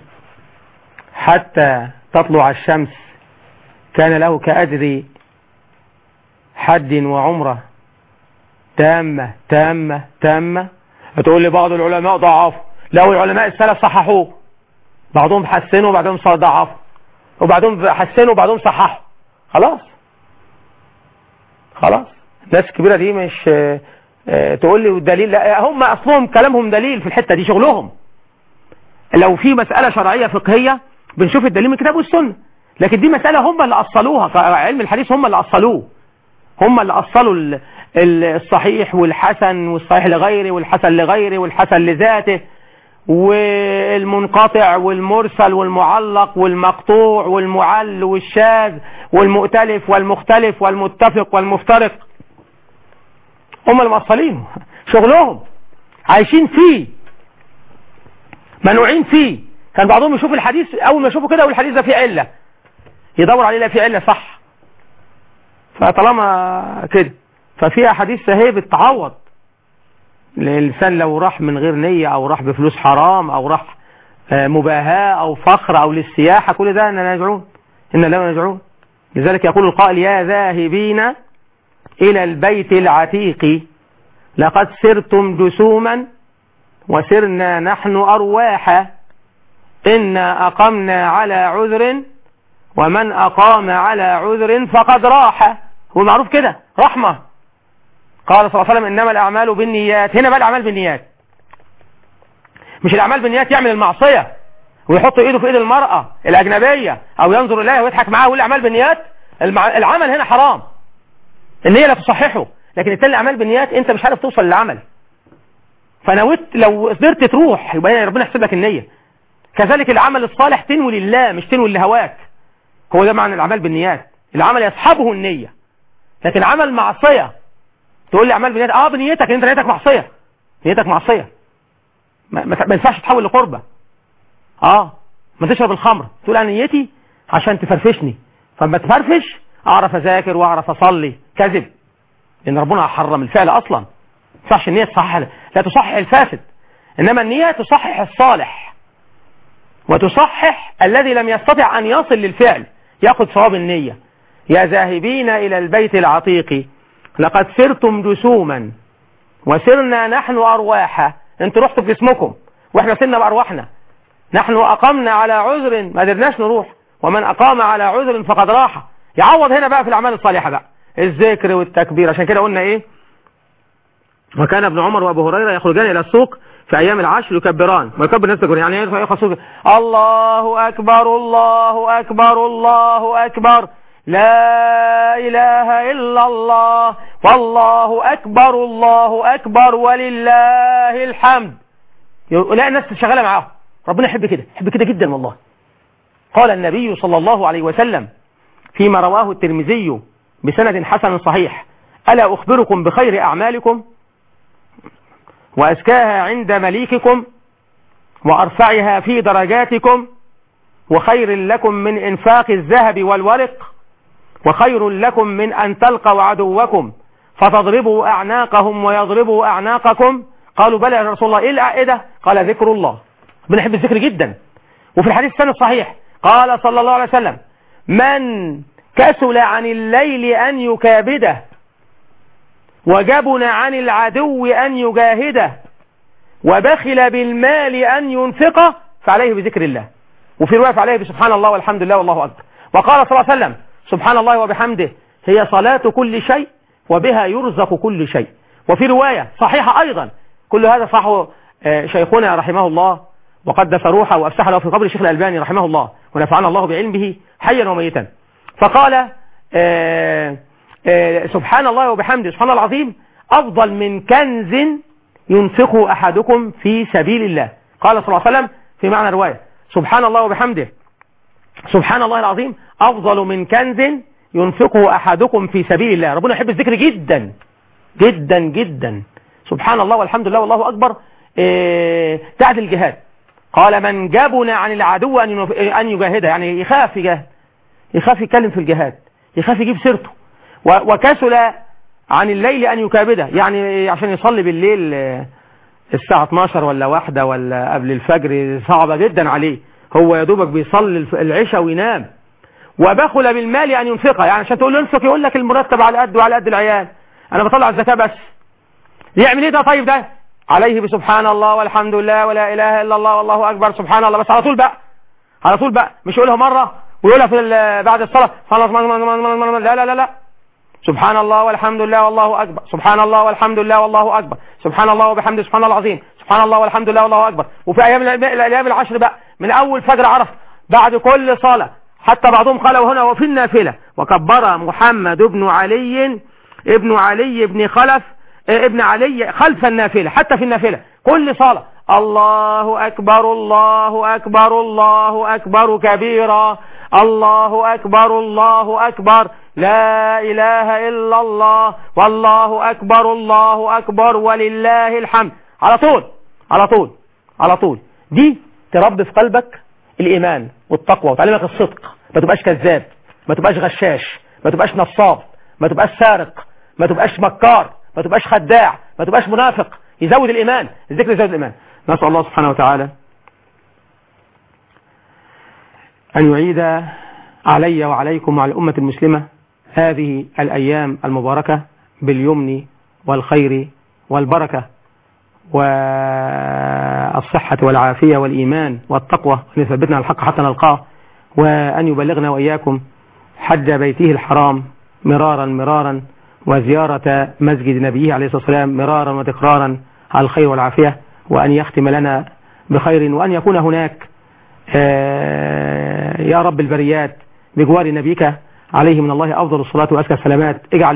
حتى تطلع الشمس كان له كأجر حج وعمرة تامة تامة تامة. هتقول لي بعض العلماء ضعفوا. لو العلماء السلف صححوه، بعضهم حسنوا وبعضهم ضعفوا، وبعضهم حسنوا وبعضهم صححوا. خلاص الناس الكبيرة دي مش تقول لي والدليل، لا هم اصلهم كلامهم دليل في الحتة دي، شغلهم. لو في مسألة شرعية فقهية بنشوف الدليل من الكتاب والسنة، لكن دي مسألة هم اللي أصلوها. علم الحديث هم اللي أصلوه، هم اللي أصلوا الصحيح والحسن والصحيح لغيره والحسن لغيره والحسن لذاته والمنقطع والمرسل والمعلق والمقطوع والمعل والشاذ والمؤتلف والمختلف والمتفق والمفترق. هم اللي مأصلينه، شغلهم، عايشين فيه، منوعين فيه. كان بعضهم يشوف الحديث أول ما يشوفوا كده والحديث ده فيه علة يدور عليه لا فيه علة صح. فطالما كده ففيها حديث سهيب التعوض. الإنسان لو راح من غير نية أو راح بفلوس حرام أو راح مباهاة أو فخر أو للسياحة، كل ده إننا نجعون، إن لا نجعون. لذلك يقول القائل يا ذاهبين إلى البيت العتيق لقد سرتم جسوما وسرنا نحن أرواحا إنا أقمنا على عذر ومن أقام على عذر فقد راح. هو معروف كده رحمة. قال صلى الله عليه وسلم إنما الأعمال بالنيات. هنا بقى الأعمال بالنيات، مش الأعمال بالنيات يعمل المعصية ويحط إيده في إيد المرأة الأجنبية أو ينظر إليها ويضحك معاها ويقول الأعمال بالنيات. العمل هنا حرام، النية لا تصححه. لكن التاني الأعمال بالنيات أنت مش عارف توصل للعمل، فنويت لو قدرت تروح يبقى ربنا يحسب لك النية. كذلك العمل الصالح تنوي لله مش تنوي لهواك. هو ده معنى الأعمال بالنيات، العمل يصحبه النية. لكن عمل معصية تقول لي أعمال بالنيات، بنيتك انت نيتك معصية، نيتك معصية ما ينفعش تحول لقربة. ما تشرب الخمر تقول أنا نيتي عشان تفرفشني، فما تفرفش أعرف أذاكر وأعرف أصلي. كذب، لأن ربنا حرم الفعل أصلا. ما ينفعش النية تصحح، لا تصحح الفاسد، إنما النية تصحح الصالح وتصحح الذي لم يستطع أن يصل للفعل يأخذ ثواب النية. يا ذاهبين إلى البيت العتيق لقد سرتم جسوما وسرنا نحن أرواحا. انتوا رحتوا بجسمكم واحنا سرنا بأرواحنا. نحن أقمنا على عذر ما قدرناش نروح ومن أقام على عذر فقد راح. يعوض هنا بقى في الأعمال الصالحة بقى الذكر والتكبير. عشان كده قلنا إيه؟ وكان ابن عمر وابو هريرة يخرجان إلى السوق في أيام العشر يكبران ويكبر الناس تكبر. يعني يخرج الله أكبر الله أكبر الله أكبر لا إله إلا الله والله أكبر الله أكبر ولله الحمد. لا الناس شغالة معاه. ربنا يحب كده، يحب كده جدا والله. قال النبي صلى الله عليه وسلم فيما رواه الترمذي بسند حسن صحيح: ألا أخبركم بخير أعمالكم وأزكاها عند مليككم وأرفعها في درجاتكم وخير لكم من إنفاق الذهب والورق وخير لكم من أن تلقوا عدوكم فتضربوا أعناقهم ويضربوا أعناقكم؟ قالوا بلى يا رسول الله. إيه ده؟ قال ذكر الله. بنحب الذكر جدا. وفي الحديث الثاني الصحيح قال صلى الله عليه وسلم: من كسل عن الليل أن يكابده وجبن عن العدو أن يجاهده وبخل بالمال أن ينفقه فعليه بذكر الله. وفي رواية فعليه بسبحان الله والحمد لله والله أكبر. وقال صلى الله عليه وسلم: سبحان الله وبحمده هي صلاة كل شيء وبها يرزق كل شيء. وفي رواية صحيحة أيضا. كل هذا صحه شيخنا رحمه الله وقدس روحه وأفسح له في قبر الشيخ الألباني رحمه الله ونفعنا الله بعلمه حيا وميتا. فقال سبحان الله وبحمده سبحان الله العظيم أفضل من كنز ينفقه أحدكم في سبيل الله. قال صلى الله عليه وسلم في معنى رواية: سبحان الله وبحمده سبحان الله العظيم أفضل من كنز ينفقه أحدكم في سبيل الله. ربنا يحب الذكر جدا جدا جدا. سبحان الله والحمد لله والله أكبر تعدل الجهاد. قال: من جبن عن العدو أن يجاهده، يعني يخاف يجاهد، يخاف يتكلم في الجهاد، يخاف يجيب سيرته. وكسل عن الليل أن يكابده، يعني عشان يصلي بالليل الساعة 12 ولا 1 ولا قبل الفجر صعبة جدا عليه، هو يا دوبك بيصلي العشاء وينام. وبخل بالمال أن ينفقه، يعني عشان تقول له انفق يقول لك المرتب على قد وعلى قد العيال، أنا بطلع الزكاة بس. يعمل ايه ده؟ طيب ده عليه بسبحان الله والحمد لله ولا إله إلا الله والله أكبر سبحان الله بس على طول بقى، على طول بقى، مش يقولها مرة ويقولها في بعد الصلاة خلاص. لا لا لا لا، سبحان الله والحمد لله والله أكبر سبحان الله والحمد لله والله أكبر سبحان الله وبحمده سبحان الله العظيم سبحان الله والحمد لله والله أكبر. وفي أيام العشر بقى من أول فجر عرفة بعد كل صلاة، حتى بعضهم قالوا هنا وفي النافلة: وكبر محمد بن علي بن خلف ابن علي خلف النافلة، حتى في النافلة كل صلاة الله أكبر الله أكبر الله أكبر كبيرا الله أكبر الله أكبر لا إله إلا الله والله أكبر الله أكبر ولله الحمد. على طول على طول على طول. دي تربي في قلبك الإيمان والتقوى وتعلمك الصدق، ما تبقاش كذاب، ما تبقاش غشاش، ما تبقاش نصاب، ما تبقاش سارق، ما تبقاش مكار، ما تبقاش خداع، ما تبقاش منافق. يزود الإيمان، الذكر يزود الإيمان. نسأل الله سبحانه وتعالى أن يعيد علي وعليكم وعلى الأمة المسلمة هذه الأيام المباركة باليمن والخير والبركة والصحة والعافية والإيمان والتقوى، وأن يثبتنا على الحق حتى نلقاه، وأن يبلغنا وإياكم حج بيته الحرام مرارا مرارا وزيارة مسجد نبيه عليه الصلاة والسلام مرارا وتكرارا على الخير والعافية، وأن يختم لنا بخير، وأن يكون هناك يا رب البريات بجوار نبيك عليه من الله أفضل الصلاة وأزكى السلامات. اجعل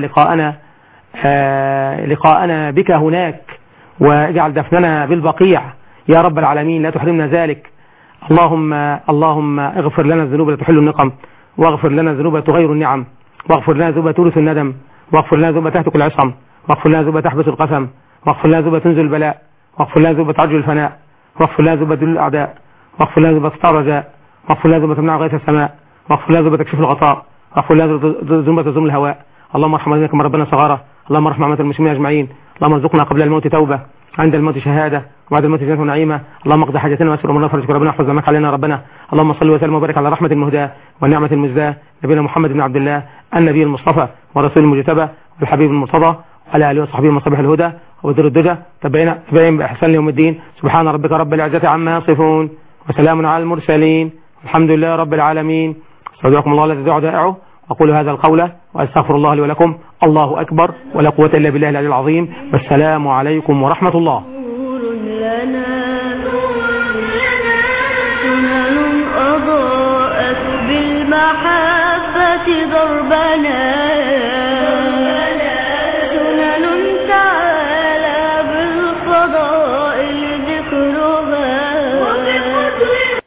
لقاءنا بك هناك، واجعل دفننا بالبقيع يا رب العالمين، لا تحرمنا ذلك. اللهم اغفر لنا الذنوب التي تحل النقم، واغفر لنا الذنوب التي تغير النعم، واغفر لنا الذنوب تورث الندم، واغفر لنا الذنوب تهتك العصم، واغفر لنا الذنوب تحبس القسم، واغفر لنا الذنوب تنزل البلاء، واغفر لنا الذنوب تعجل الفناء، واغفر لنا الذنوب تدل الأعداء، واغفر لنا الذنوب تستعر الرجاء، واغفر لنا الذنوب تمنع غيث السماء، واغفر لنا الذنوب تكشف الغطاء، واغفر لنا الذنوب تزم الهواء. اللهم ارحم والدينا كما ربنا صغارا، اللهم ارحم امة المسلمين اجمعين، اللهم ارزقنا قبل الموت توبة، عند الموت شهادة، وبعد الموت جنة ونعيمة. اللهم اقضي حاجتنا ويسر امورنا فرجك ربنا، احفظ ذمك علينا ربنا. اللهم صل وسلم وبارك على رحمة المهداة والنعمة المزداة نبينا محمد بن عبد الله النبي المصطفى ورسول المجتبى والحبيب المرتضى وعلى اله وصحبه ومصابيح الهدى وبدر الدجى تبعين باحسان يوم الدين. سبحان ربك رب العزة عما يصفون وسلام على المرسلين، الحمد لله رب العالمين. استودعكم الله الذي لا ودائعه. أقول هذا القول وأستغفر الله لي ولكم. الله أكبر ولا قوة إلا بالله العلي العظيم. والسلام عليكم ورحمة الله. أضاءت بالمحبة ضربنا